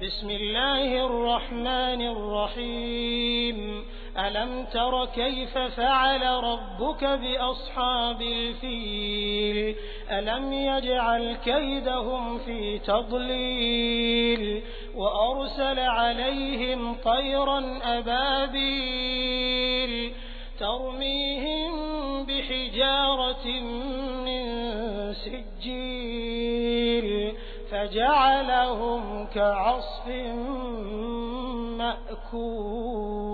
بسم الله الرحمن الرحيم ألم تر كيف فعل ربك بأصحاب الفيل ألم يجعل كيدهم في تضليل وأرسل عليهم طيرا أبابيل ترميهم بحجارة من سجيل فجعلهم كعصف مأكول.